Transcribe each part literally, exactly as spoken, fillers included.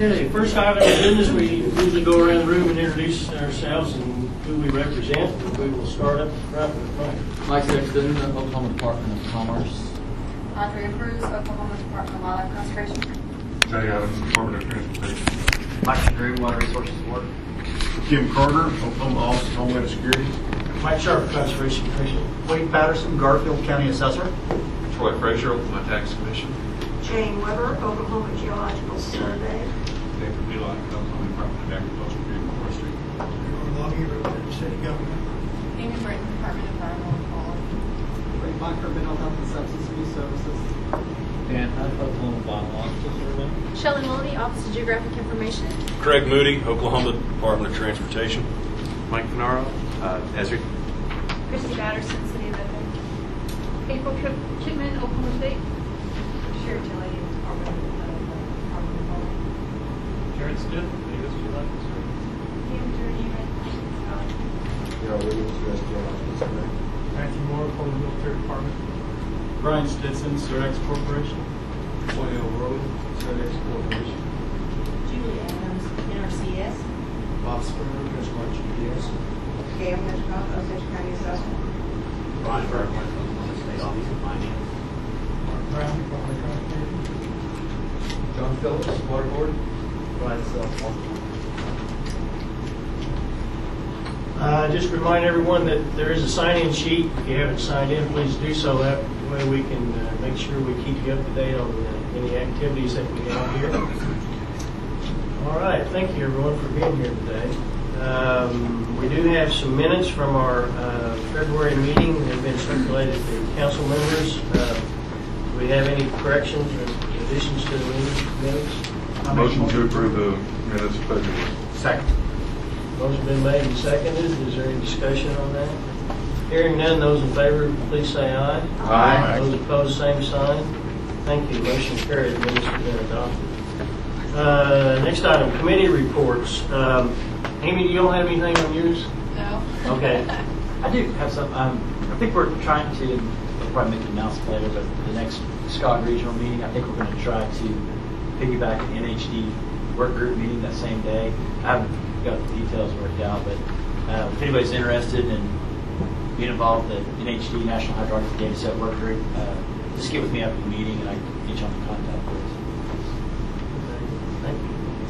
Okay, first item of business, we usually go around the room and introduce ourselves and who we represent. We will start up front with Mike. Mike Sexton, Oklahoma Department of Commerce. Andrea Cruz, Oklahoma Department of Wildlife Conservation. Jay Adams, Department of Transportation. Mike Drew, Water Resources Board. Kim Carter, Oklahoma Office of Homeland Security. Mike Sharp, Conservation Commission. Wade Patterson, Garfield County Assessor. Troy Frazier, Oklahoma Tax Commission. Jane Weber, Oklahoma Geological Survey. David Beeline, Oklahoma Department of Agriculture and Forestry. Longy, representative city government. Amy Britton, Department of Environmental Quality. Wade Bunker, Mental Health and Substance Abuse Services. Dan Hunt, Oklahoma Biological Survey. Shelley Mulledy, Office of Geographic Information. Craig Moody, Oklahoma Department of Transportation. Mike Canaro, uh, Esri. Christy Batterson, City of Edmond. April Kidman, Oklahoma State. Sherry Tilley, Department of Department of Quality. Karen Stiff, Vegas Geological Survey. Kim Journey, Red Scott. Darrell Williams, U S Geological Survey. Matthew Moore, Oklahoma Military Department. Brian Stinson, Surdex Corporation. Boyle Road, Surdex Corporation. Julie Adams, N R C S. Bob Springer, Benchmark G P S. Gail Metcalf, Osage County Assessment. Brian Bergman, Oklahoma State Office of Finance. Mark Brown, Department of Transportation. John Phillips, Water Board. Brian Self. Uh, just remind everyone that there is a sign-in sheet. If you haven't signed in, please do so. That way we can uh, make sure we keep you up to date on uh, any activities that we have here. All right. Thank you, everyone, for being here today. Um, we do have some minutes from our uh, February meeting that have been circulated to council members. Uh, do we have any corrections or additions to the minutes? Motion to approve the minutes of February. Second. Motion been made and seconded. Is there any discussion on that? Hearing none, those in favor, please say aye. Aye. Those opposed, same sign. Thank you. Motion carried. Minutes have been adopted. Uh, next item, committee reports. Um, Amy, you don't have anything on yours? No. Okay. I do have some. Um, I think we're trying to, we'll probably make an announcement later, but the next Scott Regional meeting, I think we're going to try to piggyback an N H D work group meeting that same day. I haven't got the details worked out, but uh, if anybody's interested in being involved in the N H D National Hydrologic Data Set work group, uh, just get with me after the meeting and I can get you on the contact list. Thank you.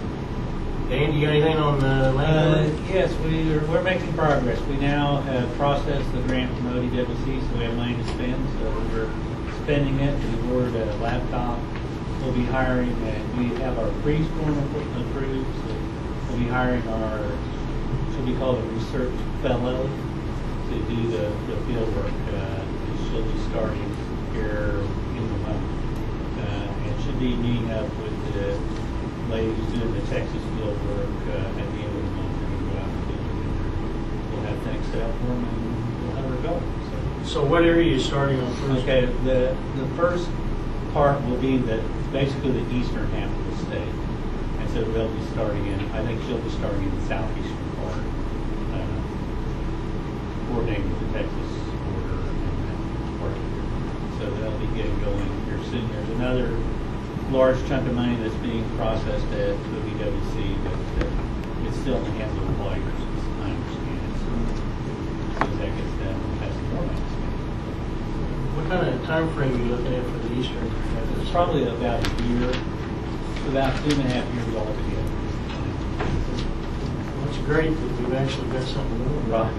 Dan, you got anything on the land? Uh, yes, we are, we're making progress. We now have processed the grant from O D W C, so we have money to spend. So we're spending it. We ordered a laptop. We'll be hiring, and we have our freeze form approved. So we'll be hiring our, what we call a research fellow, to do the, the field work. Uh, she'll be starting here in the month. Uh, and she'll be meeting up with the ladies doing the Texas field work uh, at the end of the month. And we'll go out and do it. We'll have things set up for them and we'll have her go. So, So what area are you starting on first? okay, the, the first part will be the, basically the eastern half of the state. And so they'll be starting in, I think she'll be starting in the southeastern part, uh, coordinating with the Texas border and that part. So they'll be getting going here soon. There's another large chunk of money that's being processed at O D W C, but uh, it's still in the hands of the players, as I understand it. So as soon as that gets done, we'll have some more money spent. What kind of time frame are you looking at for the Eastern? It's probably about a year, about two and a half years altogether. Well, it's great that we've actually got something moving. Right.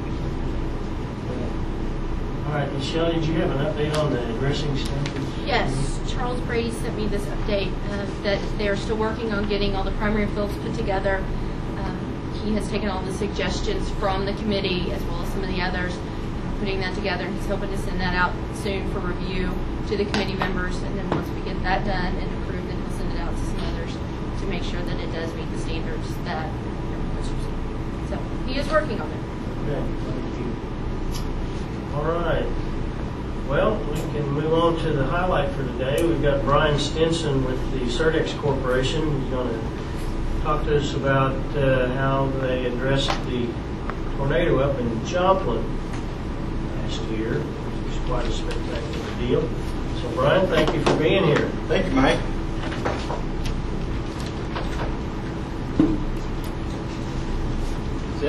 All right, Michelle, did you have an update on the dressing standards? Yes, Charles Brady sent me this update uh, that they're still working on getting all the primary fields put together. Um, he has taken all the suggestions from the committee as well as some of the others, uh, putting that together, and he's hoping to send that out soon for review to the committee members. And then once we get that done and approved, then he'll send it out to some others to make sure that it does meet the standards that everyone's using. So he is working on it. Okay, thank you. All right. Well, we can move on to the highlight for today. We've got Brian Stinson with the Surdex Corporation. He's going to talk to us about uh, how they addressed the tornado up in Joplin last year, which was quite a spectacular deal. So, Brian, thank you for being here. Thank you, Mike.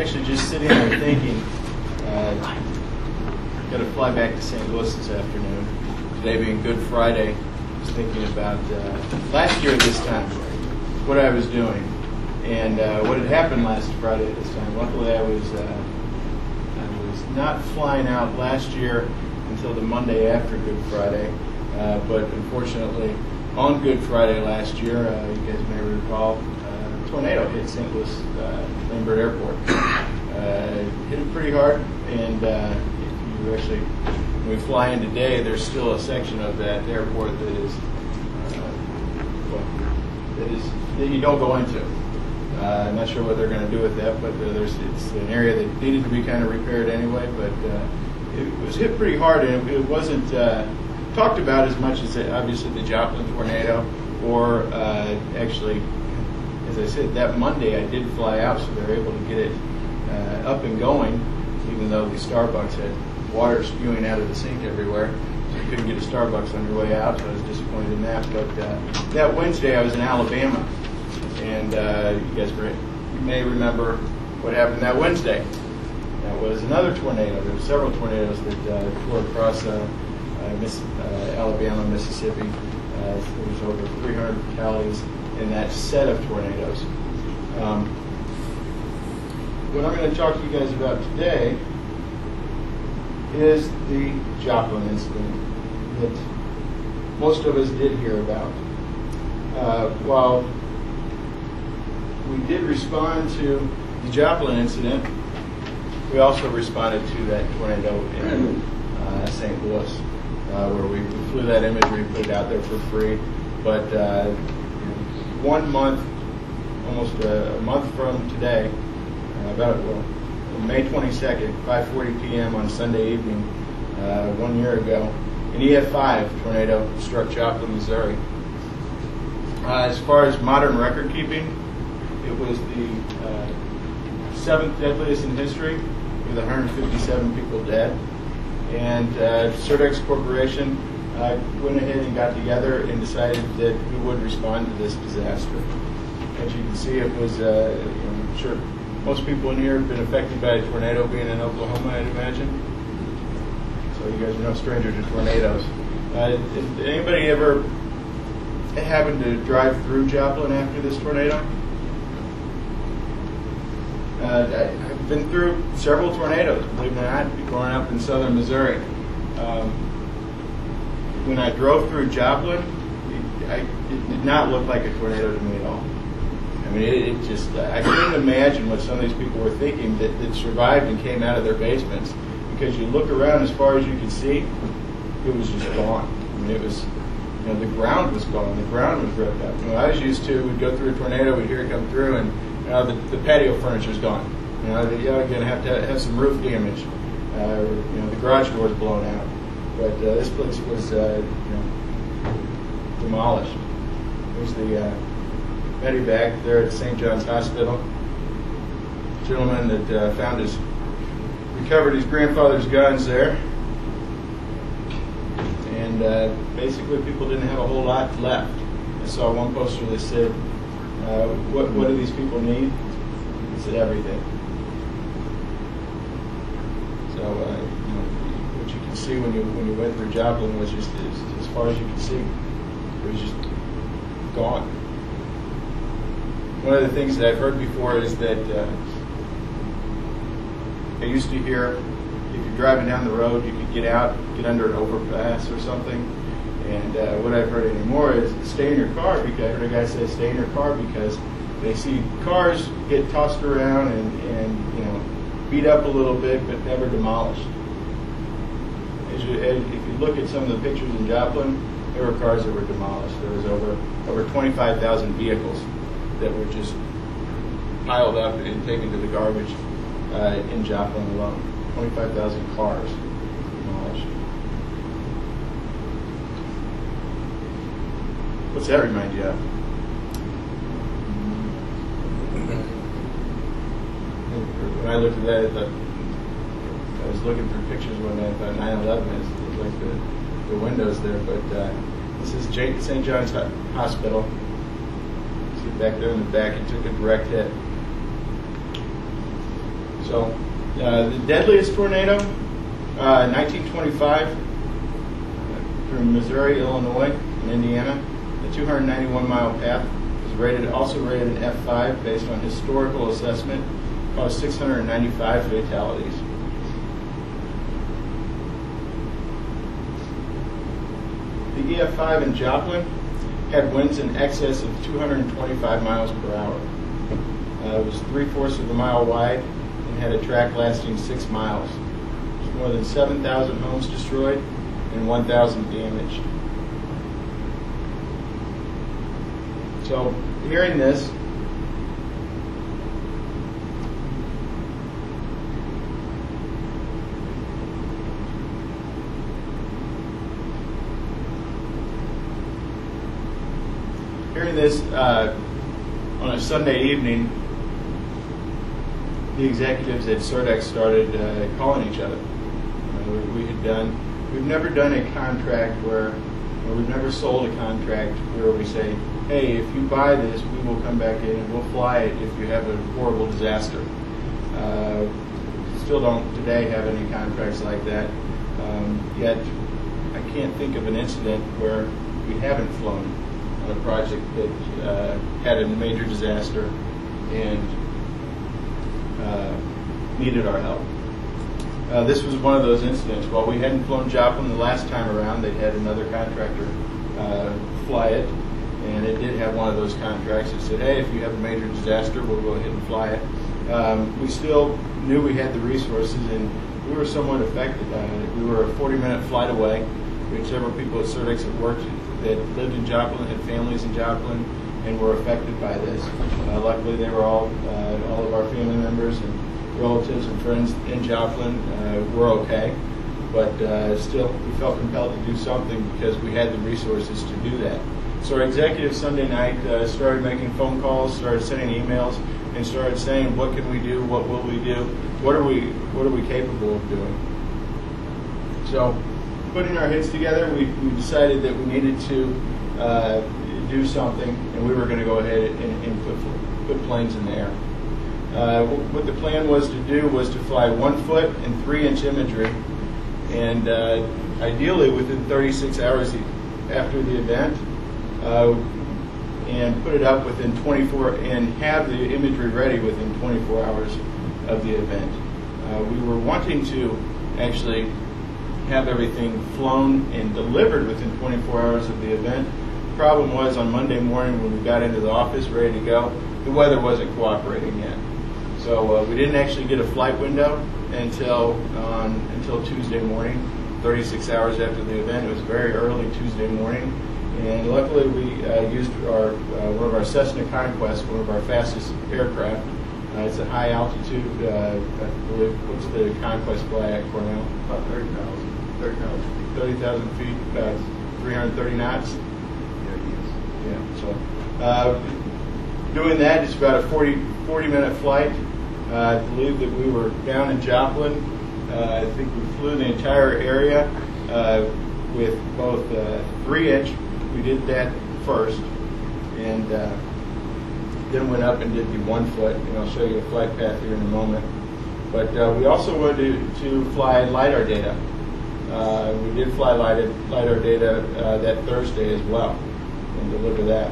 actually just sitting there thinking, uh, got to fly back to Saint Louis this afternoon. Today being Good Friday, I was thinking about uh, last year at this time, what I was doing, and uh, what had happened last Friday at this time. Luckily, I was uh, I was not flying out last year until the Monday after Good Friday, uh, but unfortunately, on Good Friday last year, uh, you guys may recall, uh, a tornado hit Saint Louis uh, Lambert Airport. Uh, hit it pretty hard, and uh, you actually, when we fly in today, there's still a section of that airport that is, uh, well, that is that you don't go into. Uh, I'm not sure what they're going to do with that, but uh, there's it's an area that needed to be kind of repaired anyway. But uh, it was hit pretty hard, and it, it wasn't uh, talked about as much as uh, obviously the Joplin tornado, or uh, actually, as I said, that Monday I did fly out, so they were able to get it uh, up and going, even though the Starbucks had water spewing out of the sink everywhere. So you couldn't get a Starbucks on your way out, so I was disappointed in that. But uh, that Wednesday I was in Alabama, and uh, you guys may remember what happened that Wednesday. That was another tornado. There were several tornadoes that uh, tore across uh, uh, Miss, uh, Alabama, Mississippi. Uh, there was over three hundred fatalities in that set of tornadoes. Um, what I'm going to talk to you guys about today is the Joplin incident that most of us did hear about. Uh, while we did respond to the Joplin incident, we also responded to that tornado in uh, Saint Louis, uh, where we flew that imagery, put it out there for free. But uh, one month, almost a, a month from today, uh, about well, May twenty-second, five forty p.m. on Sunday evening, uh, one year ago, an E F five tornado struck Joplin, Missouri. Uh, as far as modern record keeping, it was the uh, seventh deadliest in history, with one hundred fifty-seven people dead. And uh, Surdex Corporation uh, went ahead and got together and decided that we would respond to this disaster. As you can see, it was, uh, you know, I'm sure most people in here have been affected by a tornado, being in Oklahoma, I'd imagine. So you guys are no stranger to tornadoes. Uh, did anybody ever happen to drive through Joplin after this tornado? Uh, I've been through several tornadoes, believe it or not, growing up in southern Missouri. Um, when I drove through Joplin, it, I, it did not look like a tornado to me at all. I mean, it, it just, I couldn't imagine what some of these people were thinking that, that survived and came out of their basements. Because you look around as far as you could see, it was just gone. I mean, it was, you know, the ground was gone. The ground was ripped up. You know, I was used to, we'd go through a tornado, we'd hear it come through, and you know, the, the patio furniture's gone. You know, the, you're going to have to have some roof damage. Uh, you know, the garage door's blown out. But uh, this place was, uh, you know, demolished. There's the uh, medevac there at Saint John's Hospital. Gentleman that uh, found his, recovered his grandfather's guns there. And uh, basically people didn't have a whole lot left. I saw one poster that said, uh, what, what do these people need? It said everything. So, uh, you know, what you can see when you when you went through Joplin was just as, as far as you could see. It was just gone. One of the things that I've heard before is that uh, I used to hear if you're driving down the road, you could get out, get under an overpass or something. And uh, what I've heard anymore is stay in your car, because I heard a guy say stay in your car because they see cars get tossed around and, and you know, beat up a little bit, but never demolished. As you, as, if you look at some of the pictures in Joplin, there were cars that were demolished. There was over over twenty-five thousand vehicles that were just piled up and taken to the garbage uh, in Joplin alone. twenty-five thousand cars demolished. What's that remind you of? When I looked at that, I thought, I was looking through pictures one day about nine eleven. It looked like the, the windows there, but uh, this is Saint John's Hospital. See back there in the back, it took a direct hit. So uh, the deadliest tornado, uh, nineteen twenty-five, uh, from Missouri, Illinois, and Indiana, the two hundred ninety-one mile path was rated, also rated an F five based on historical assessment, caused six hundred ninety-five fatalities. The E F five in Joplin had winds in excess of two hundred twenty-five miles per hour. Uh, it was three-fourths of a mile wide and had a track lasting six miles. There was more than seven thousand homes destroyed and one thousand damaged. So, hearing this, hearing this uh, on a Sunday evening, the executives at Surdex started uh, calling each other. Uh, we, we had done, we've never done a contract where, or we've never sold a contract where we say, hey, if you buy this, we will come back in and we'll fly it if you have a horrible disaster. Uh, still don't today have any contracts like that. Um, yet, I can't think of an incident where we haven't flown on a project that uh, had a major disaster and uh, needed our help. Uh, this was one of those incidents. While we hadn't flown Joplin the last time around, they had another contractor uh, fly it, and it did have one of those contracts that said, hey, if you have a major disaster, we'll go ahead and fly it. Um, we still knew we had the resources, and we were somewhat affected by it. We were a forty minute flight away. We had several people at Surdex that worked, that lived in Joplin, had families in Joplin, and were affected by this. Uh, luckily, they were all, uh, all of our family members and relatives and friends in Joplin uh, were okay. But uh, still, we felt compelled to do something because we had the resources to do that. So our executive Sunday night uh, started making phone calls, started sending emails, and started saying, what can we do, what will we do, what are we, what are we capable of doing? So, putting our heads together, we, we decided that we needed to uh, do something, and we were going to go ahead and, and put, put planes in the air. Uh, what the plan was to do was to fly one foot and three inch imagery, and uh, ideally within thirty-six hours after the event, uh, and put it up within twenty-four, and have the imagery ready within twenty-four hours of the event. Uh, we were wanting to actually have everything flown and delivered within twenty-four hours of the event. The problem was on Monday morning when we got into the office ready to go, the weather wasn't cooperating yet. So uh, we didn't actually get a flight window until um, until Tuesday morning, thirty-six hours after the event. It was very early Tuesday morning, and luckily we uh, used our uh, one of our Cessna Conquest, one of our fastest aircraft. Uh, it's a high altitude. Uh, I believe what's the Conquest fly at Cornell? About thirty thousand. thirty thousand. thirty thousand feet, about three hundred thirty knots. There he is. Yeah. So uh, doing that, it's about a forty, forty minute flight. Uh, I believe that we were down in Joplin. Uh, I think we flew the entire area uh, with both uh, three inch. We did that first, and uh, then went up and did the one foot. And I'll show you a flight path here in a moment. But uh, we also wanted to, to fly LiDAR data. Uh, we did fly LiDAR, LiDAR data uh, that Thursday as well, and deliver that.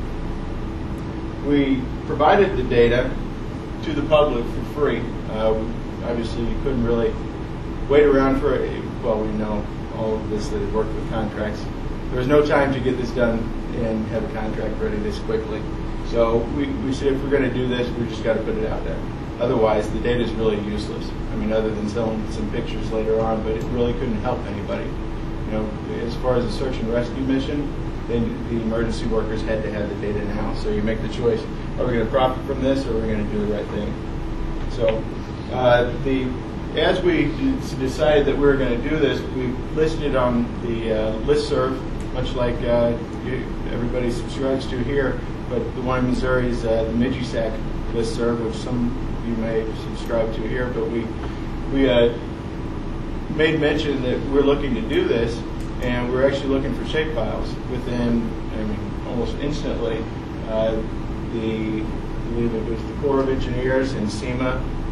We provided the data to the public for free. Uh, obviously, you couldn't really wait around for it. Well, we know all of this that had worked with contracts. There was no time to get this done and have a contract ready this quickly. So we, we said if we're going to do this, we just got to put it out there. Otherwise, the data is really useless. I mean, other than selling some pictures later on, but it really couldn't help anybody. You know, as far as the search and rescue mission, then the emergency workers had to have the data now. So you make the choice: are we going to profit from this, or are we going to do the right thing? So, uh, the as we decided that we were going to do this, we listed on the uh, listserv, much like uh, you, everybody subscribes to here, but the one in Missouri is uh, the MIGISAC listserv, which some of you may subscribe to here. But we we uh, made mention that we're looking to do this, and we're actually looking for shapefiles within, I mean, almost instantly. Uh, the I believe it was the Corps of Engineers and SEMA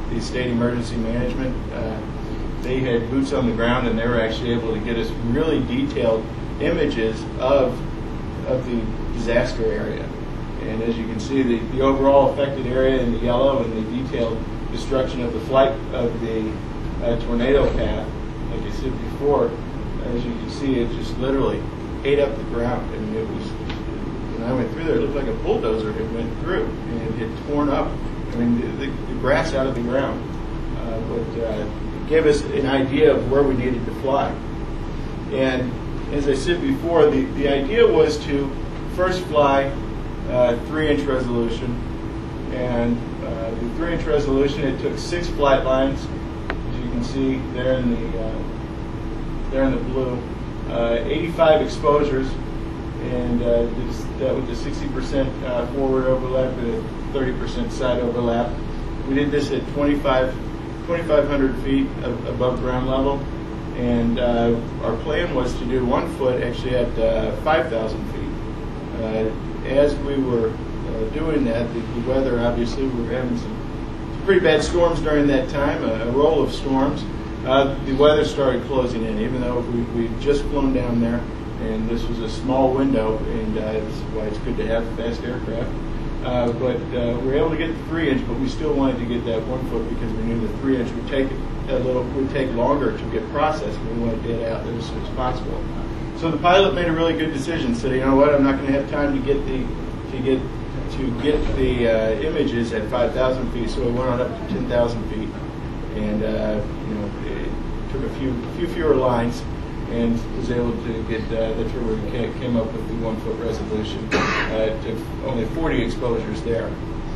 the state emergency management. Uh, they had boots on the ground, and they were actually able to get us really detailed images of of the disaster area. And as you can see, the, the overall affected area in the yellow and the detailed destruction of the flight of the uh, tornado path, like I said before, as you can see, it just literally ate up the ground. I mean, it was, when I went through there, it looked like a bulldozer had went through, and it had torn up, I mean, the, the, the grass out of the ground. Uh, but uh, it gave us an idea of where we needed to fly. And as I said before, the, the idea was to first fly uh, three-inch resolution. And uh, the three-inch resolution, it took six flight lines, as you can see there in the uh, there in the blue, uh, eighty-five exposures, and uh, this, that with the sixty percent uh, forward overlap and a thirty percent side overlap. We did this at twenty-five, twenty-five hundred feet of, above ground level, and uh, our plan was to do one foot actually at uh, five thousand feet. Uh, as we were uh, doing that, the, the weather, obviously, we were having some, some pretty bad storms during that time, a, a roll of storms. Uh, the weather started closing in, even though we, we'd just flown down there, and this was a small window, and uh, this is why it's good to have fast aircraft. Uh, but uh, we were able to get the three inch, but we still wanted to get that one foot because we knew the three inch would take a little, would take longer to get processed, and we wanted to get it out there as soon as possible. So the pilot made a really good decision. Said, you know what, I'm not going to have time to get the to get to get the uh, images at five thousand feet, so we went on up to ten thousand feet, and uh, you know, it took a few few fewer lines, and was able to get uh, that's where we came up with the one foot resolution. Uh, it took only forty exposures there.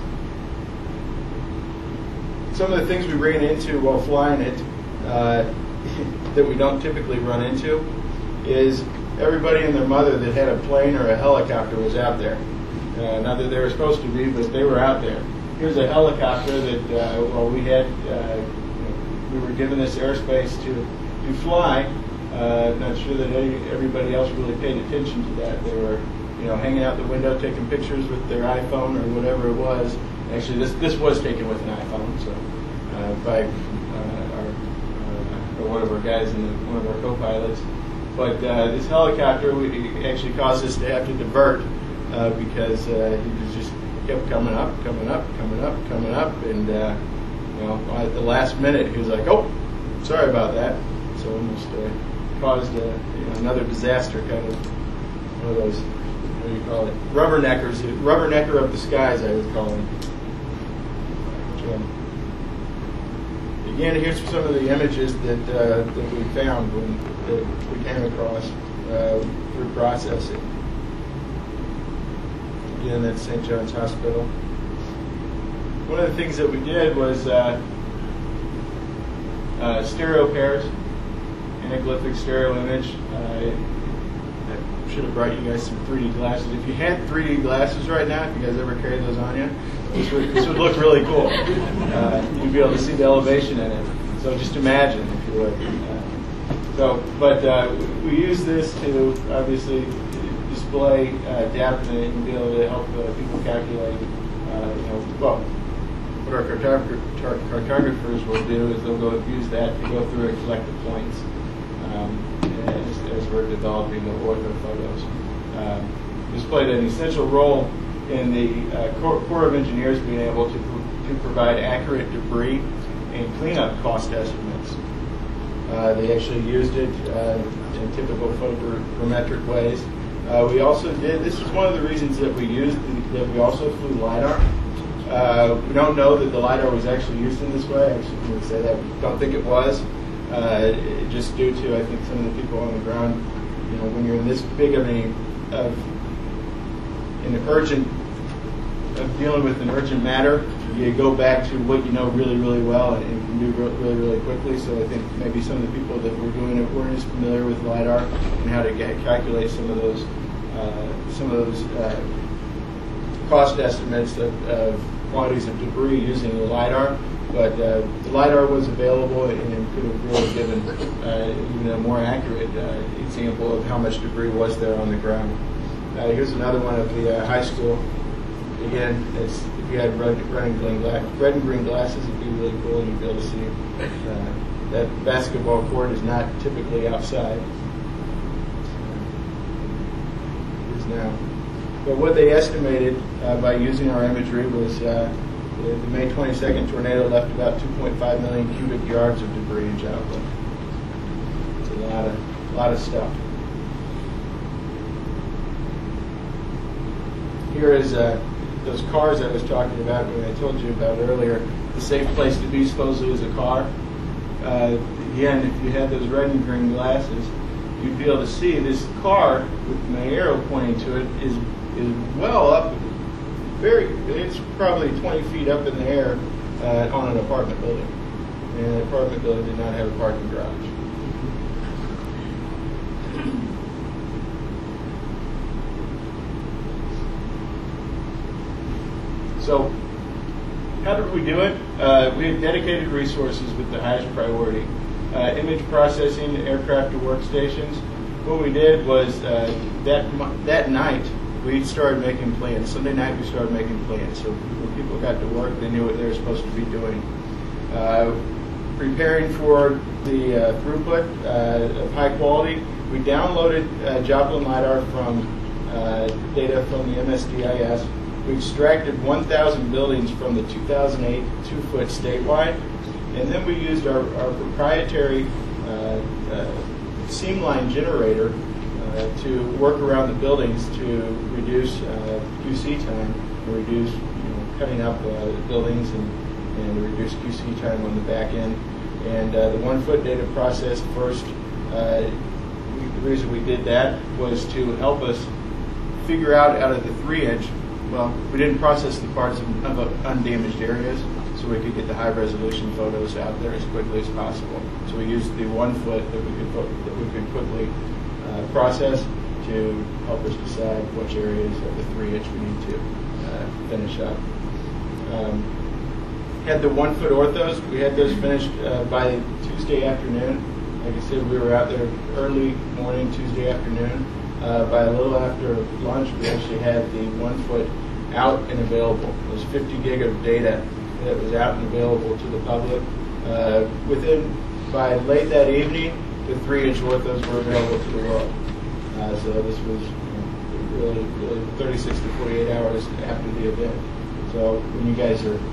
Some of the things we ran into while flying it uh, that we don't typically run into is everybody and their mother that had a plane or a helicopter was out there. Uh, not that they were supposed to be, but they were out there. Here's a helicopter that, uh, well, we had, uh, you know, we were given this airspace to, to fly. Uh, not sure that any, everybody else really paid attention to that. They were, you know, hanging out the window, taking pictures with their iPhone or whatever it was. Actually, this this was taken with an iPhone, so uh, by uh, our, uh, or one of our guys and one of our co-pilots. But uh, this helicopter we, actually caused us to have to divert uh, because uh, he was just kept coming up, coming up, coming up, coming up, and uh, you know, at the last minute he was like, "Oh, sorry about that." So almost uh, caused uh, you know, another disaster, kind of one of those, what do you call it, rubberneckers, rubbernecker of the skies, I would call them. Again, here's some of the images that uh, that we found when that we came across uh, through processing. Again, that's Saint John's Hospital. One of the things that we did was uh, uh, stereo pairs, anaglyphic stereo image. Uh, I should have brought you guys some three D glasses. If you had three D glasses right now, if you guys ever carry those on you, this would, this would look really cool. Uh, you'd be able to see the elevation in it. So just imagine, if you would. Uh, so, but uh, we use this to obviously display uh, depth and be able to help uh, people calculate. Uh, you know, well, what our cartographer, cartographers will do is they'll go use that to go through and collect the points um, as, as we're developing the ortho photos. Um, this played an essential role in the uh, Corps, Corps of Engineers being able to, to provide accurate debris and cleanup cost estimates. Uh, they actually used it uh, in typical photogrammetric ways. Uh, we also did, this is one of the reasons that we used, that we also flew LiDAR. Uh, we don't know that the LiDAR was actually used in this way. Actually, we would say that we don't think it was, uh, just due to, I think, some of the people on the ground, you know, when you're in this big of a, of an urgent, of dealing with an urgent matter, you go back to what you know really, really well and, and can do re really, really quickly. So I think maybe some of the people that were doing it weren't as familiar with LiDAR and how to get, calculate some of those, uh, some of those uh, cost estimates of, of quantities of debris using the LiDAR. But uh, the LiDAR was available and could have really given uh, even a more accurate uh, example of how much debris was there on the ground. Uh, here's another one of the uh, high school again, it's, if you had red, red, and green gla- red and green glasses, it'd be really cool, and you'd be able to see. Uh, that basketball court is not typically outside. It is now. But what they estimated uh, by using our imagery was uh, the, the May twenty-second tornado left about two point five million cubic yards of debris in Joplin. It's a lot of, a lot of stuff. Here is uh, those cars I was talking about when I told you about earlier. The safe place to be supposedly is a car. Uh, again, if you had those red and green glasses, you'd be able to see this car with my arrow pointing to it is is well up, very. It's probably twenty feet up in the air uh, on an apartment building, and the apartment building did not have a parking garage. So, how did we do it? Uh, we had dedicated resources with the highest priority. Uh, image processing, aircraft to workstations. What we did was uh, that that night we started making plans. Sunday night we started making plans. So when people got to work, they knew what they were supposed to be doing. Uh, preparing for the uh, throughput uh, of high quality, we downloaded uh, Joplin LiDAR from uh, data from the M S D I S. We extracted one thousand buildings from the two thousand eight two-foot statewide, and then we used our, our proprietary uh, uh, seam line generator uh, to work around the buildings to reduce uh, Q C time, and reduce you know, cutting up uh, buildings, and, and reduce Q C time on the back end. And uh, the one-foot data process first, uh, we, the reason we did that was to help us figure out out of the three-inch. Well, we didn't process the parts of, of undamaged areas, so we could get the high-resolution photos out there as quickly as possible. So we used the one foot that we could that we could quickly uh, process to help us decide which areas of the three-inch we need to uh, finish up. Um, had the one-foot orthos. We had those finished uh, by Tuesday afternoon. Like I said, we were out there early morning Tuesday afternoon. Uh, by a little after lunch, we actually had the one foot out and available. It was fifty gig of data that was out and available to the public. Uh, within, by late that evening, the three-inch orthos were available to the world. Uh, so this was you know, really, really thirty-six to forty-eight hours after the event. So when you guys are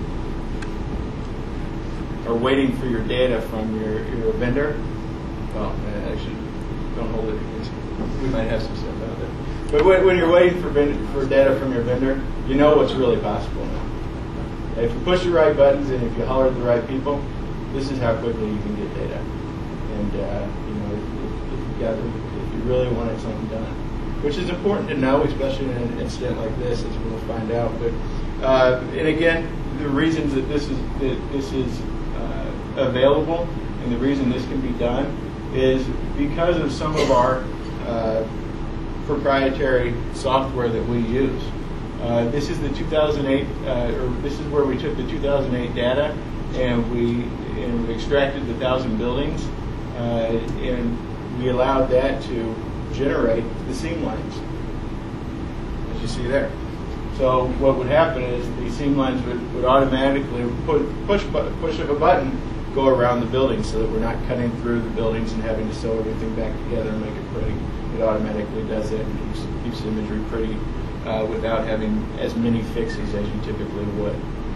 are waiting for your data from your, your vendor, well, actually, don't hold it against me. We might have some stuff out there. But when, when you're waiting for vend- for data from your vendor, you know what's really possible now. If you push the right buttons and if you holler at the right people, this is how quickly you can get data. And uh, you know, if, if, you got, if you really wanted something done, which is important to know, especially in an incident like this, as we'll find out. But uh, and again, the reasons that this is that this is uh, available and the reason this can be done is because of some of our Uh, proprietary software that we use. Uh, this is the two thousand eight, uh, or this is where we took the two thousand eight data and we and we extracted the thousand buildings, uh, and we allowed that to generate the seam lines, as you see there. So what would happen is the seam lines would, would automatically put, push push of a button go around the building, so that we're not cutting through the buildings and having to sew everything back together and make it pretty. It automatically does it and keeps, keeps the imagery pretty uh, without having as many fixes as you typically would.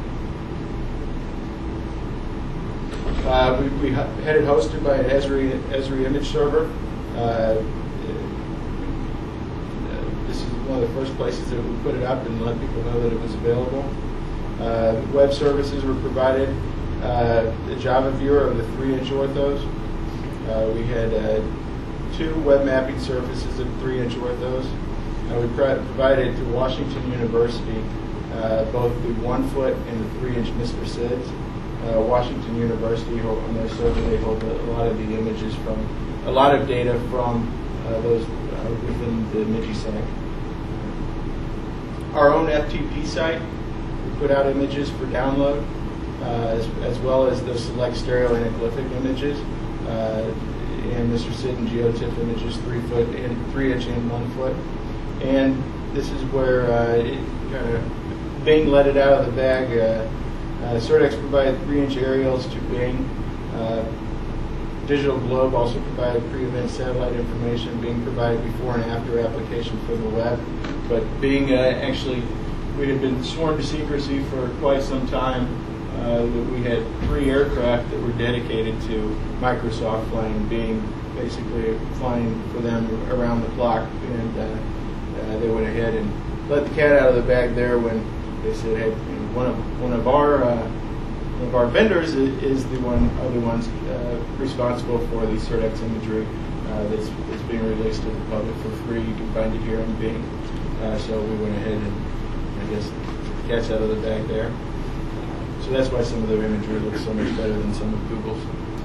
Uh, we, we had it hosted by an Esri, Esri image server. Uh, this is one of the first places that we put it up and let people know that it was available. Uh, web services were provided. Uh, the Java viewer of the three-inch orthos. Uh, we had uh, two web mapping surfaces of three-inch orthos. Uh, we pro- provided to Washington University uh, both the one-foot and the three-inch Mister SIDS. Uh, Washington University, on their server, they hold a, a lot of the images from, a lot of data from uh, those uh, within the MIGISAC. Our own F T P site, we put out images for download. Uh, as, as well as the select stereo anaglyphic images, uh, and Mister SID and GeoTIFF images, three foot and three inch and one foot. And this is where uh, it kind of Bing let it out of the bag. Uh, uh, Certex provided three-inch aerials to Bing. Uh, Digital Globe also provided pre-event satellite information. Bing provided before and after application for the web. But Bing uh, actually, we had been sworn to secrecy for quite some time. Uh, we had three aircraft that were dedicated to Microsoft flying Bing, basically flying for them around the clock. And uh, uh, they went ahead and let the cat out of the bag there when they said, hey, one of one of our uh, one of our vendors is, is the one are the ones uh, responsible for the Certex imagery uh, that's, that's being released to the public for free. You can find it here on Bing. Uh, so we went ahead and I guess the cat's out of the bag there. So that's why some of their imagery looks so much better than some of Google's.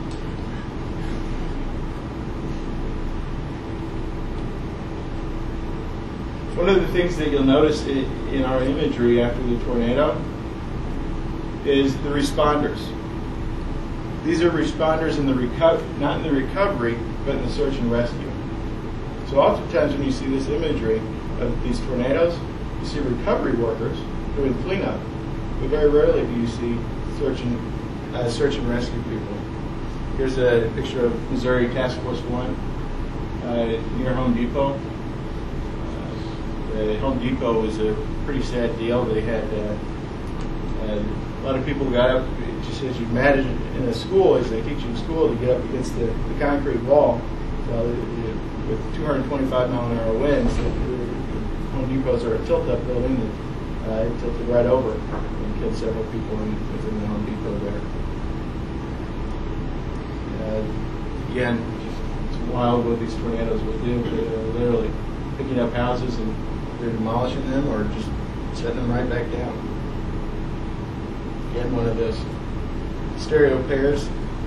One of the things that you'll notice in, in our imagery after the tornado is the responders. These are responders in the reco- not in the recovery, but in the search and rescue. So oftentimes when you see this imagery of these tornadoes, you see recovery workers doing cleanup, but very rarely do you see search and, uh, search and rescue people. Here's a picture of Missouri Task Force One uh, near Home Depot. Uh, Home Depot was a pretty sad deal. They had uh, uh, a lot of people got up, just as you imagine in a school, as they teach you in school, to get up against the, the concrete wall. So uh, with two hundred twenty-five mile an hour winds, uh, Home Depots are a tilt-up building that uh, it tilted right over and killed several people in, within the Home Depot there. Uh, again, it's wild what these tornadoes will do. They're literally picking up houses and they're demolishing them or just setting them right back down. Again, one of those stereo pairs.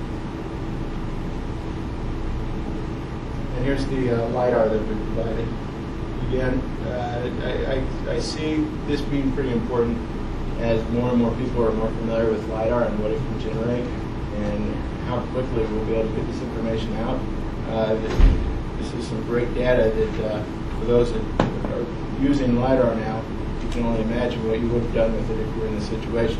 And here's the uh, LiDAR that we provided. Again, uh, I, I, I see this being pretty important as more and more people are more familiar with LiDAR and what it can generate and how quickly we'll be able to get this information out. Uh, this is some great data that uh, for those that are using LiDAR now, you can only imagine what you would have done with it if you were in this situation.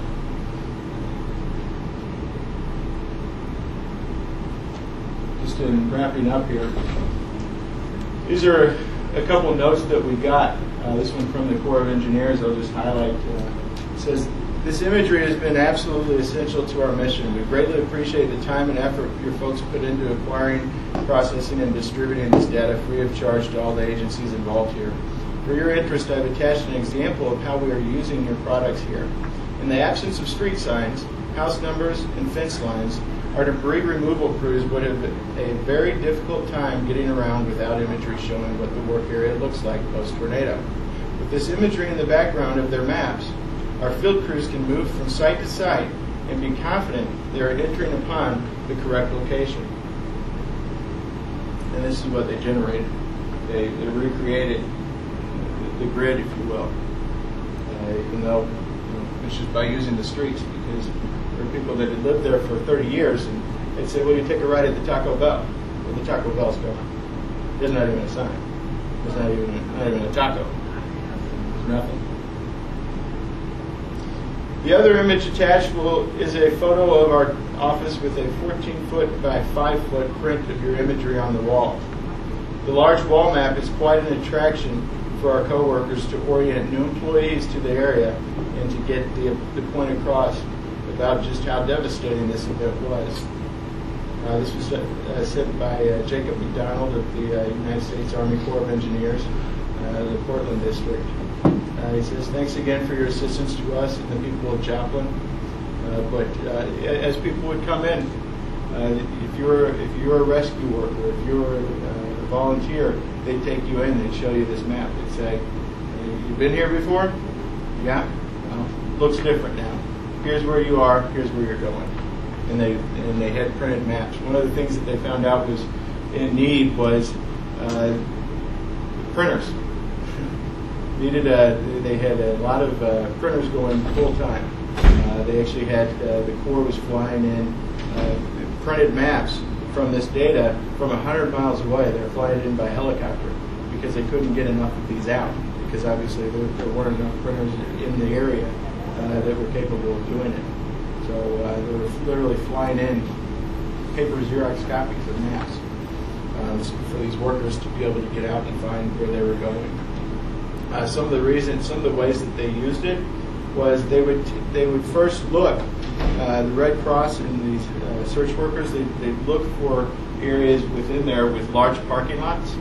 Just in wrapping up here, these are a couple of notes that we got. Uh, this one from the Corps of Engineers, I'll just highlight. Uh, it says, this imagery has been absolutely essential to our mission. We greatly appreciate the time and effort your folks put into acquiring, processing, and distributing this data free of charge to all the agencies involved here. For your interest, I've attached an example of how we are using your products here. In the absence of street signs, house numbers, and fence lines, our debris removal crews would have a very difficult time getting around without imagery showing what the work area looks like post-tornado. With this imagery in the background of their maps, our field crews can move from site to site and be confident they are entering upon the correct location. And this is what they generated. They, they recreated the, the grid, if you will, uh, even though you know, it's just by using the streets, because there are people that had lived there for thirty years and they'd say, well, you take a ride at the Taco Bell. Well, the Taco Bell's gone. There's not even a sign. There's not even a, not even a taco. There's nothing. The other image attached will, is a photo of our office with a fourteen foot by five foot print of your imagery on the wall. The large wall map is quite an attraction for our coworkers to orient new employees to the area and to get the, the point across about just how devastating this event was. Uh, this was uh, sent by uh, Jacob McDonald of the uh, United States Army Corps of Engineers, uh, the Portland District. Uh, he says, thanks again for your assistance to us and the people of Joplin. Uh, but uh, as people would come in, uh, if you're if you're a rescue worker, if you're a, a volunteer, they'd take you in, they'd show you this map. They'd say, you've been here before? Yeah? Well, looks different now. Here's where you are, here's where you're going. And they and they had printed maps. One of the things that they found out was in need was uh, printers. Needed a, they had a lot of uh, printers going full time. Uh, they actually had, uh, the Corps was flying in uh, printed maps from this data from one hundred miles away. They were flying in by helicopter because they couldn't get enough of these out. They because obviously there, there weren't enough printers in the area uh, that were capable of doing it. So uh, they were literally flying in paper Xerox copies of maps um, for these workers to be able to get out and find where they were going. Uh, some of the reasons, some of the ways that they used it was they would they would first look. Uh, the Red Cross and these uh, search workers, they they look for areas within there with large parking lots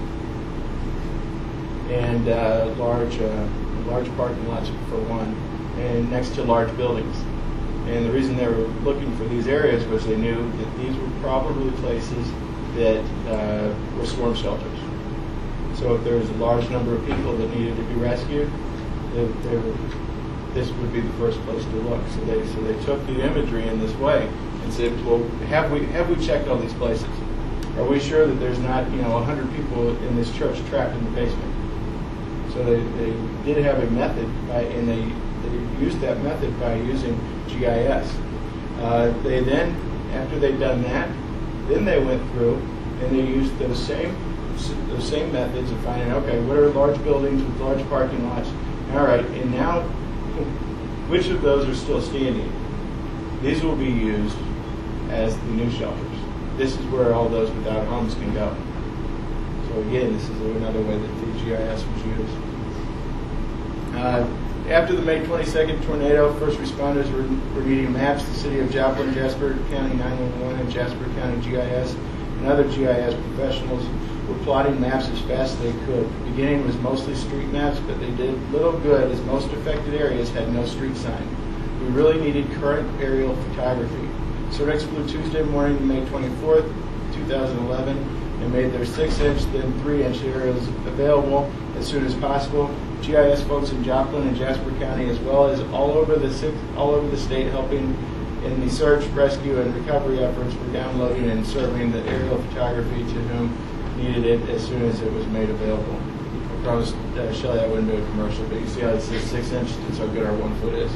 and uh, large uh, large parking lots for one, and next to large buildings. And the reason they were looking for these areas was they knew that these were probably places that uh, were storm shelters. So if there was a large number of people that needed to be rescued, they, they were, this would be the first place to look. So they so they took the imagery in this way and said, well, have we have we checked all these places? Are we sure that there's not, you know, a hundred people in this church trapped in the basement? So they, they did have a method, by, and they, they used that method by using G I S. Uh, they then, after they'd done that, then they went through and they used those same those same methods of finding, okay, what are large buildings with large parking lots? All right, and now, which of those are still standing? These will be used as the new shelters. This is where all those without homes can go. So again, this is another way that the G I S was used. Uh, after the May twenty-second tornado, first responders were, were needing maps. The city of Joplin, Jasper County nine one one, and Jasper County G I S, and other G I S professionals were plotting maps as fast as they could. The beginning was mostly street maps, but they did little good as most affected areas had no street sign. We really needed current aerial photography. Surdex flew Tuesday morning, May twenty-fourth, two thousand eleven, and made their six inch, then three inch aerials available as soon as possible. G I S folks in Joplin and Jasper County, as well as all over the six, all over the state, helping in the search, rescue, and recovery efforts, were downloading and serving the aerial photography to whom needed it as soon as it was made available. I promised uh, Shelley I wouldn't do a commercial, but you see how it says six inch? That's how good our one foot is.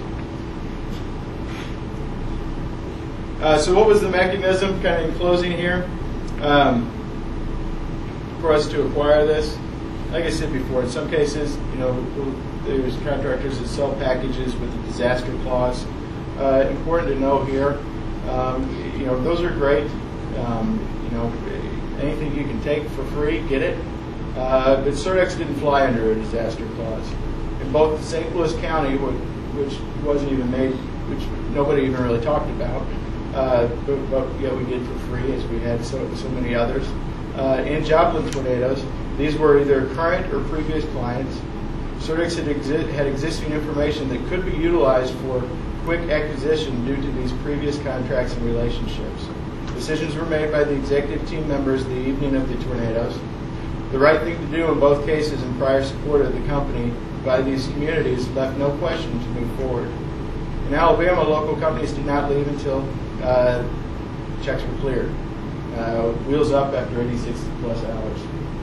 Uh, so what was the mechanism, kind of in closing here, um, for us to acquire this? Like I said before, in some cases, you know, there's contractors that sell packages with a disaster clause. Uh, important to know here, um, you know, those are great. Um, you know, anything you can take for free, get it. Uh, but Surdex didn't fly under a disaster clause. In both Saint Louis County, which wasn't even made, which nobody even really talked about, uh, but, but yeah, we did for free, as we had so so many others. Uh, in Joplin tornadoes, these were either current or previous clients. Surdex had, exi- had existing information that could be utilized for quick acquisition due to these previous contracts and relationships. Decisions were made by the executive team members the evening of the tornadoes. The right thing to do in both cases and prior support of the company by these communities left no question to move forward. In Alabama, local companies did not leave until uh, checks were cleared. Uh, wheels up after eighty-six plus hours.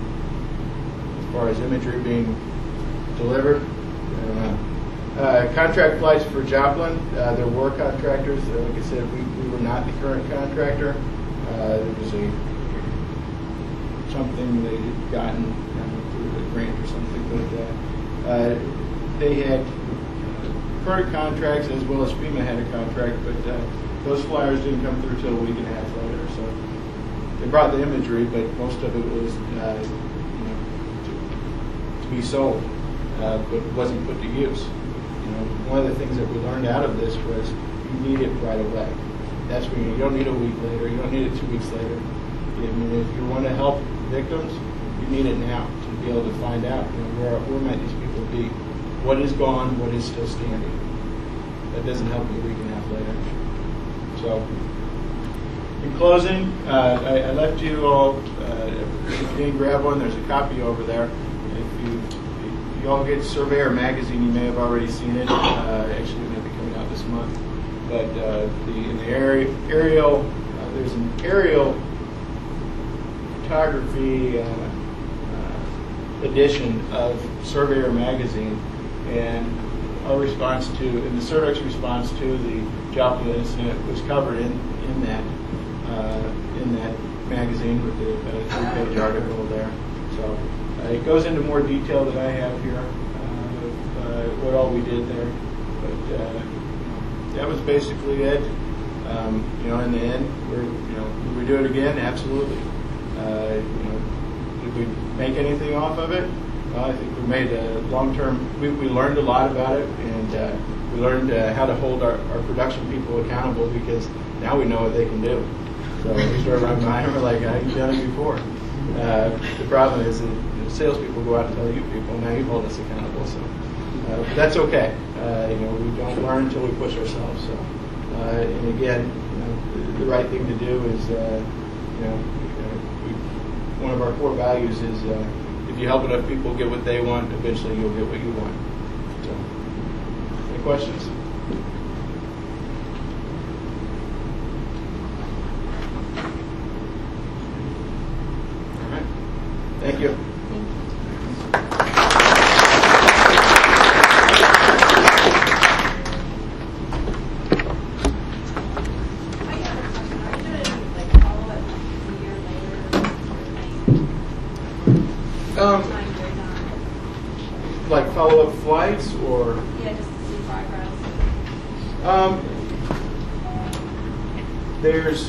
As far as imagery being delivered, I don't know. Uh, contract flights for Joplin, uh, there were contractors. Uh, like I said, we, we were not the current contractor. Uh, there was a something they had gotten uh, through a grant or something, but uh, uh, they had current contracts as well as FEMA had a contract, but uh, those flyers didn't come through till a week and a half later. So they brought the imagery, but most of it was uh, you know, to, to be sold, uh, but wasn't put to use. You know, one of the things that we learned out of this was you need it right away. That's when you, you don't need a week later. You don't need it two weeks later. I mean, if you want to help victims, you need it now to be able to find out, you know, where where might these people be, what is gone, what is still standing. That doesn't help you a week and a half later. So, in closing, uh, I, I left you all. Uh, if you didn't grab one, there's a copy over there. If you if you all get Surveyor magazine, you may have already seen it. Uh, actually, it may be coming out this month. But uh, the in the area, aerial, uh, there's an aerial photography uh, uh, edition of Surveyor magazine, and our response to, and the Surdex response to the Joplin incident was covered in in that uh, in that magazine with the uh, three-page article there. So uh, it goes into more detail than I have here. Uh, what all we did there. But uh, that was basically it. Um, you know, in the end, we're, you know, would we do it again? Absolutely. Uh, you know, did we make anything off of it? Well, I think we made a long-term, we, we learned a lot about it, and uh, we learned uh, how to hold our, our production people accountable, because now we know what they can do. So we started running behind them, we're like, how have you done it before? Uh, the problem is that the salespeople go out and tell you people, now you hold us accountable. So uh, but that's okay. Uh, you know, we don't learn until we push ourselves. So, uh, and again, you know, the, the right thing to do is, uh, you know, uh, we, one of our core values is, uh, if you help enough people get what they want, eventually you'll get what you want. So, any questions? All right. Thank you. Um, like follow-up flights, or Yeah, just to see progress. um, there's.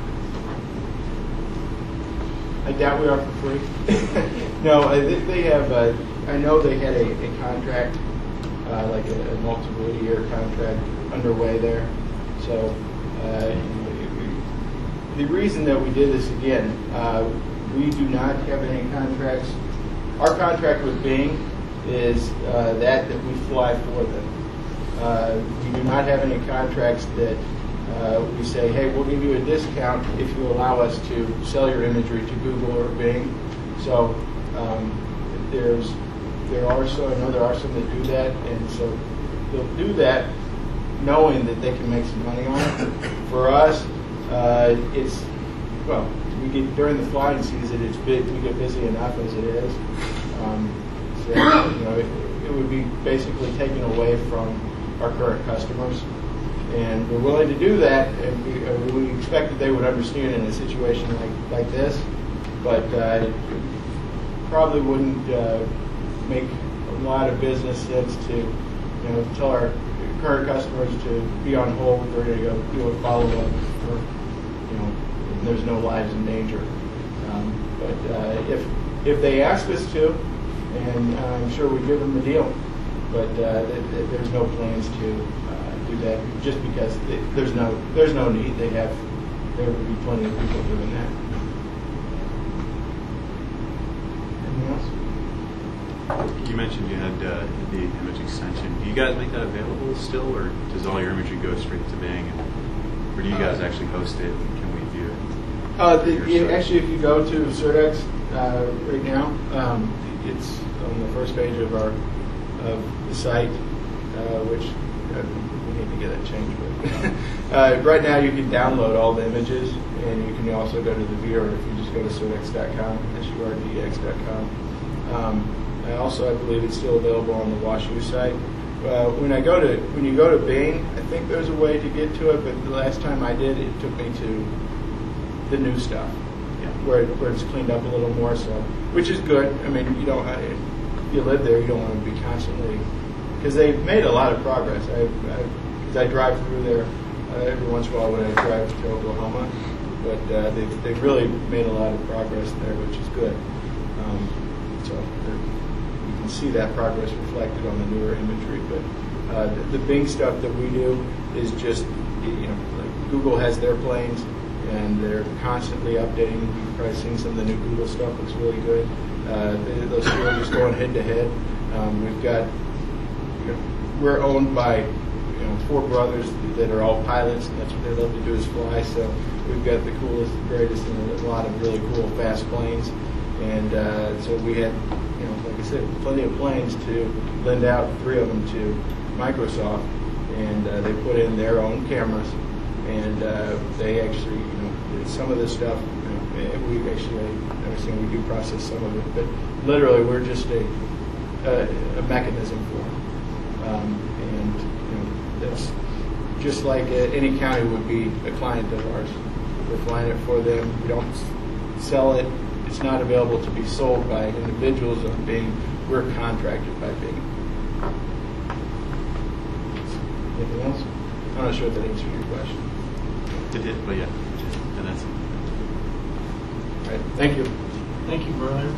I doubt we are for free. No, I think they have. Uh, I know they had a, a contract, uh, like a, a multiple year contract underway there. So uh, the reason that we did this again, uh, we do not have any contracts. Our contract with Bing is uh, that that we fly for them. Uh, we do not have any contracts that uh, we say, hey, we'll give you a discount if you allow us to sell your imagery to Google or Bing. So um, there's there are so I know there are some that do that, and so they'll do that knowing that they can make some money on it. For us, uh, it's well. We get during the flying season. It's big. We get busy enough as it is. Um, so you know, it, it would be basically taken away from our current customers, and we're willing to do that. And we, uh, we expect that they would understand in a situation like like this, but uh, it probably wouldn't uh, make a lot of business sense to you know tell our current customers to be on hold. We're going to go do a follow up for you know. There's no lives in danger. Um, but uh, if if they ask us to, and uh, I'm sure we give them the deal, but uh, th- th- there's no plans to uh, do that just because they, there's no there's no need. They have there would be plenty of people doing that. Anything else? You mentioned you had uh, the image extension. Do you guys make that available still, or does all your imagery go straight to Bing, and, or do you guys actually host it? And can we view it? Uh, the, you, actually, if you go to Certex uh, right now, um, it's on the first page of our of the site, uh, which uh, we need to get that changed. But uh, right now, you can download all the images, and you can also go to the viewer if you just go to surdex dot com, S U R D X dot com. Um, I also, I believe, it's still available on the WashU site. Uh, when I go to when you go to Bing, I think there's a way to get to it, but the last time I did, it took me to the new stuff, yeah, where, where it's cleaned up a little more, so which is good. I mean, you don't, if you live there, you don't want to be constantly, because they've made a lot of progress. I, I, I drive through there uh, every once in a while when I drive to Oklahoma, but uh, they've, they've really made a lot of progress there, which is good. Um, so you can see that progress reflected on the newer imagery, but uh, the, the Bing stuff that we do is just, you know, like Google has their planes, and they're constantly updating. You've probably seen some of the new Google stuff. Looks really good. Uh, they, those two are just going head to head. Um, we've got, you know, we're owned by, you know, four brothers that are all pilots, and that's what they love to do is fly. So we've got the coolest, the greatest, and a lot of really cool, fast planes. And uh, so we had, you know, like I said, plenty of planes to lend out, three of them to Microsoft, and uh, they put in their own cameras. And uh, they actually, you know, some of this stuff, you know, we actually, I understand we do process some of it, but literally we're just a, a, a mechanism for them. Um, and, you know, that's just like a, any county would be a client of ours. We're flying it for them. We don't sell it. It's not available to be sold by individuals of Bing. We're contracted by Bing. Anything else? I'm not sure if that answers your question. It did, but yeah, and that's it. All right, thank you. Thank you, Brian.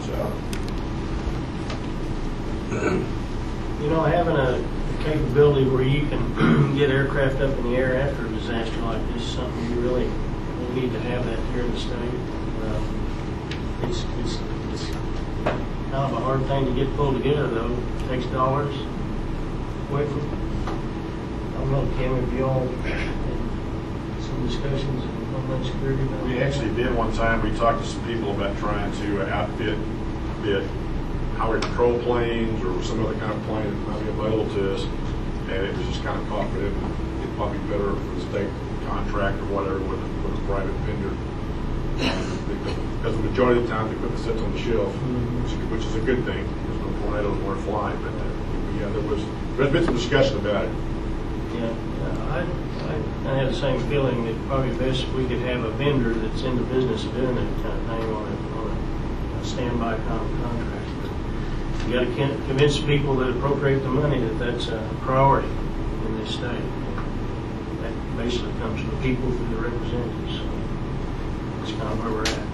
You know, having a capability where you can get aircraft up in the air after a disaster like this is something you really will need to have that here in the state. Uh, it's, it's, it's kind of a hard thing to get pulled together, though. It takes dollars, equipment. I don't know, Kim, if you all had some discussions on Homeland Security about We that? actually did one time, we talked to some people about trying to outfit fit highway patrol planes or some other kind of plane that might be available to us, and it was just kind of caught for them. It'd probably be better for the state contract or whatever with a, with a private vendor. Um, because the majority of the time the equipment sits on the shelf, which, which is a good thing. There's no tornadoes where it fly, but uh, yeah, there was there's been some discussion about it. Yeah, uh, I, I, I had the same feeling that probably best if we could have a vendor that's in the business of doing that kind of thing on a, on a, a standby con- contract. But you got to con- convince people that appropriate the money that that's a priority in this state. And that basically comes from the people through the representatives. So that's kind of where we're at.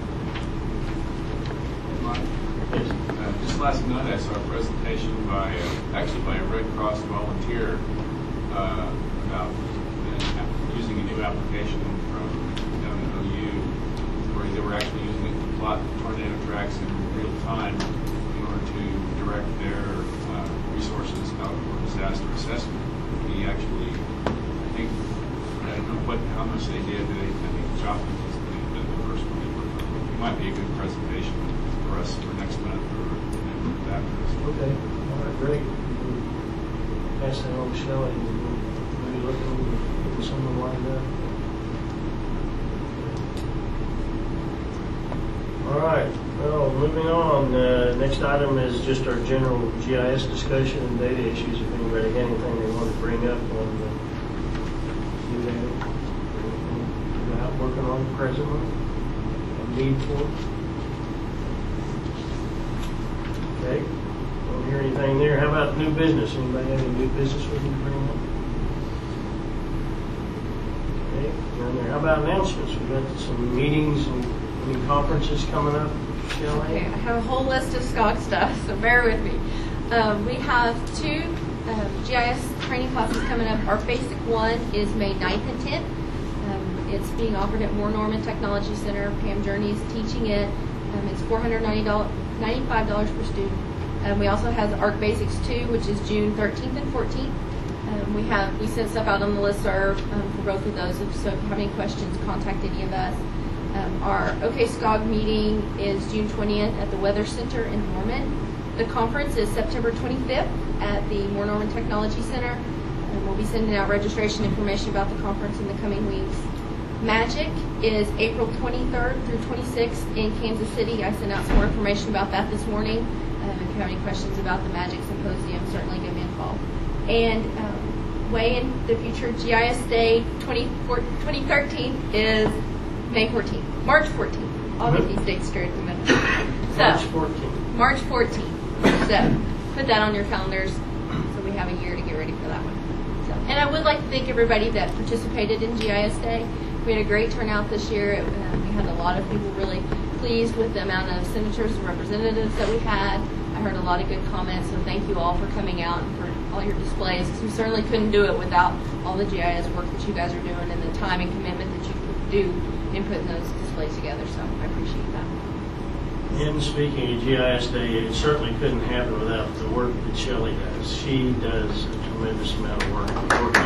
Yes. Uh, just last night I saw a presentation by, uh, actually by a Red Cross volunteer uh, about uh, using a new application from down at O U where they were actually using it to plot tornado tracks in real time in order to direct their uh, resources out for disaster assessment. He actually, I think, I don't know what, how much they did, they, I think Joplin was the, the first one they worked on. It might be a good presentation for us for next month or after this. Okay. All right, great. We'll pass that on to Shelley and we'll maybe look over getting someone lined up. All right. Well, moving on. Uh, next item is just our general G I S discussion and data issues. If anybody had anything they want to bring up on the new data, anything you're out working on presently, a need for. Okay. Don't hear anything there. How about new business? Anybody have any new business we can bring up? Okay. Down there. How about announcements? We've got some meetings and any conferences coming up. Shelley? Okay, I have a whole list of SCOG stuff, so bear with me. Um, we have two um, G I S training classes coming up. Our basic one is May ninth and tenth. Um, it's being offered at Moore Norman Technology Center. Pam Journey is teaching it. Um, it's four hundred ninety-five dollars per student. Um, we also have ARC Basics two, which is June thirteenth and fourteenth. Um, we have we sent stuff out on the listserv um, for both of those. So if you have any questions, contact any of us. Um, our OK SCOG meeting is June twentieth at the Weather Center in Norman. The conference is September twenty-fifth at the Moore Norman Technology Center. And we'll be sending out registration information about the conference in the coming weeks. Magic is April twenty-third through twenty-sixth in Kansas City. I sent out some more information about that this morning. Um, if you have any questions about the Magic Symposium, certainly give me a call. And um, way in the future, G I S Day twenty thirteen is May fourteenth, March fourteenth. I'll get these dates straight in a minute. So, March fourteenth. March fourteenth. So, put that on your calendars so we have a year to get ready for that one. So, and I would like to thank everybody that participated in G I S Day. We had a great turnout this year. It, uh, we had a lot of people really pleased with the amount of senators and representatives that we had. I heard a lot of good comments, so thank you all for coming out and for all your displays, because we certainly couldn't do it without all the G I S work that you guys are doing and the time and commitment that you do in putting those displays together, so I appreciate that. And speaking of G I S Day, it certainly couldn't happen without the work that Shelley does. She does a tremendous amount of work.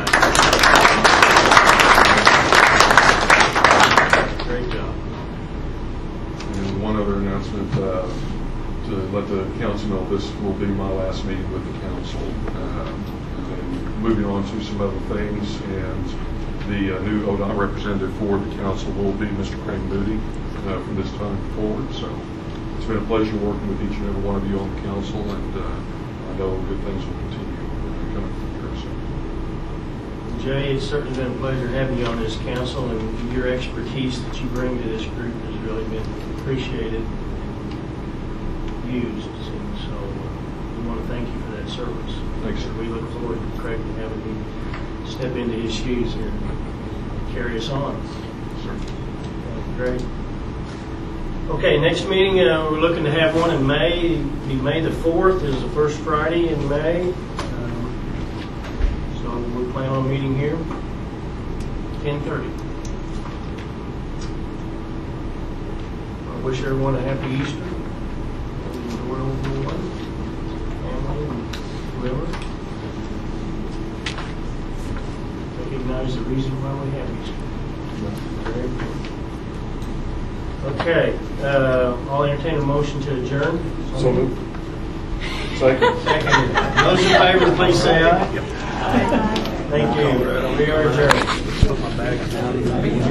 Great job. And one other announcement, uh, to let the council know, this will be my last meeting with the council. Um, and then moving on to some other things, and the uh, new O D O T representative for the council will be Mister Craig Moody uh, from this time forward. So it's been a pleasure working with each and every one of you on the council, and uh, I know good things will continue coming from here. So. Jay, it's certainly been a pleasure having you on this council, and your expertise that you bring to this group has really been appreciated and used. And so uh, we want to thank you for that service. Thanks, sir. We look forward to Craig having you step into his shoes here and carry us on. Great. Okay, next meeting, uh, we're looking to have one in May. It'll be May the fourth is the first Friday in May. Um, so we're planning on meeting here, ten thirty. I wish everyone a happy Easter. Enjoy everyone, family, and whoever. Recognize the reason why we have Easter. Very important. Okay, uh, I'll entertain a motion to adjourn. So moved. Second. Second. Those in favor, please say aye. Thank you. We are adjourned.